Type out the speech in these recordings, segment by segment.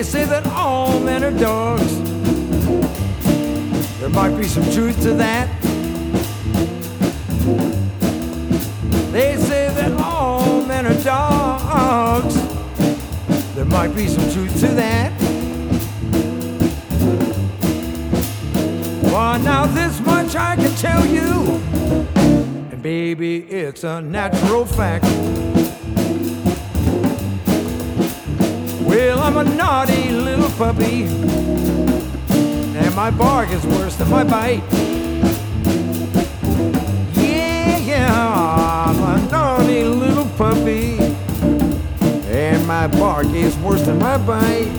say that all men are dogs. There might be some truth to that. They say that all men are dogs. There might be some truth to that. Well, now this much I can tell you, and baby, it's a natural fact. Well, I'm a naughty little puppy, and my bark is worse than my bite. Yeah, I'm a naughty little puppy, and my bark is worse than my bite.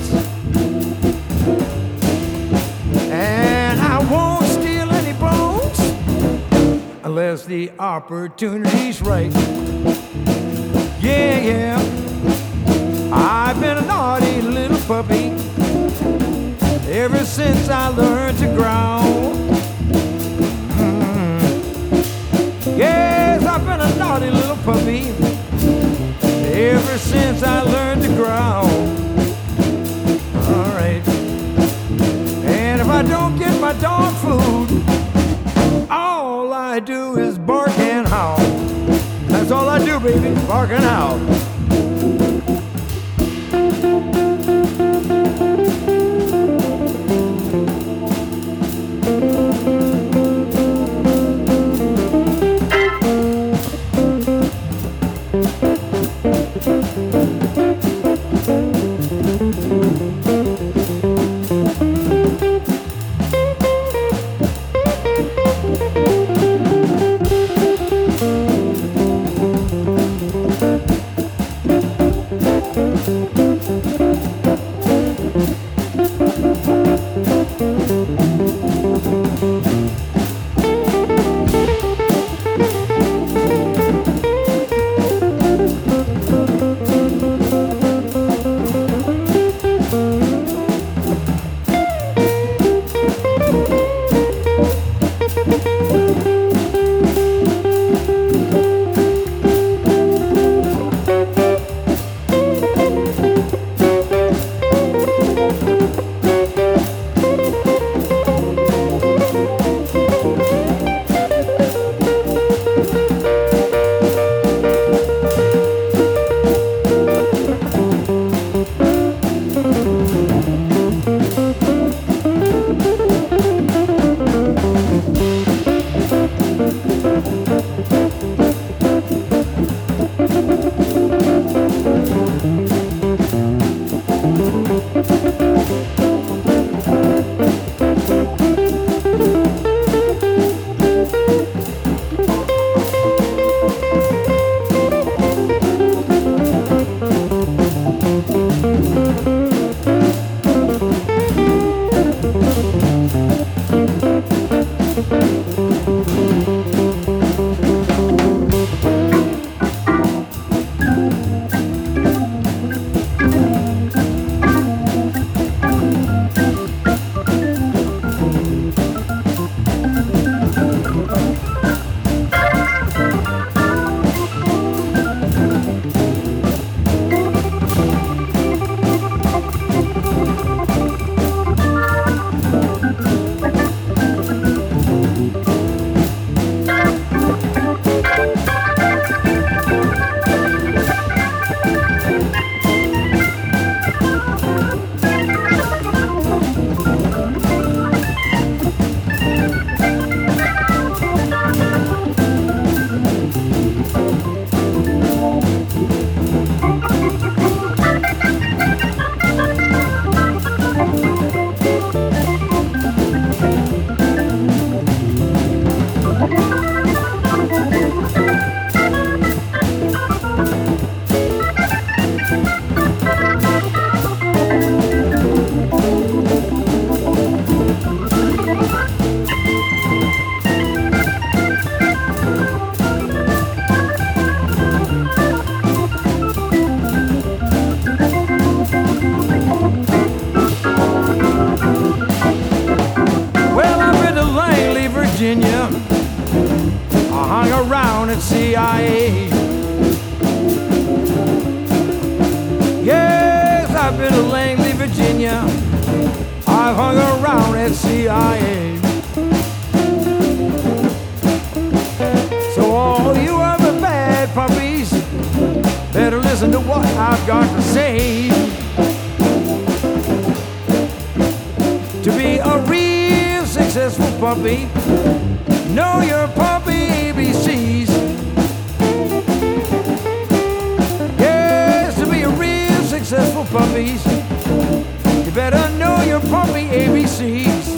And I won't steal any bones unless the opportunity's right. Yeah, I've been a naughty little puppy ever since I learned to growl. Yes, I've been a naughty little puppy ever since I learned to growl. Alright. And if I don't get my dog food, all I do is bark and howl. That's all I do, baby, bark and howl. CIA. Yes, I've been to Langley, Virginia. Virginia. I've hung around at CIA. So all you other bad puppies, better listen to what I've got to say. To be a real successful puppy, know your puppy ABCs. Yes, to be a real successful puppies, you better know your puppy ABCs.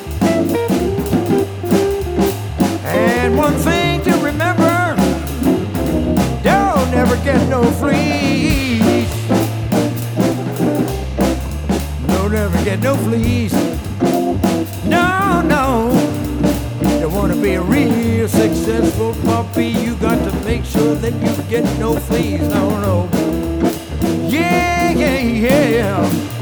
And one thing to remember, don't never get no fleas. Don't never get no fleas. No, no. You wanna be a real successful puppy, you got to make sure that you get no fleas. No, no. Yeah, yeah, yeah.